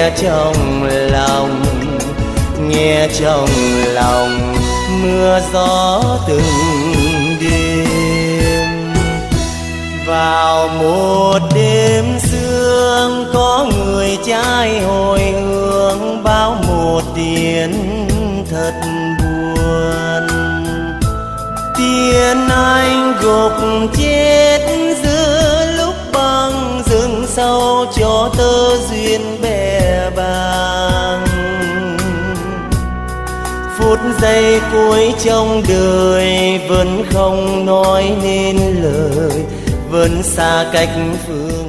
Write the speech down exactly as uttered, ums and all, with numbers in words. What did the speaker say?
nghe trong lòng, nghe trong lòng mưa gió từng đêm. Vào một đêm sương có người trai hồi hương báo một tiếng thật buồn. Tiên anh gục chết giữa lúc băng rừng sâu cho tơ duyên bè bàng. Phút giây cuối trong đời vẫn không nói nên lời, vẫn xa cách phương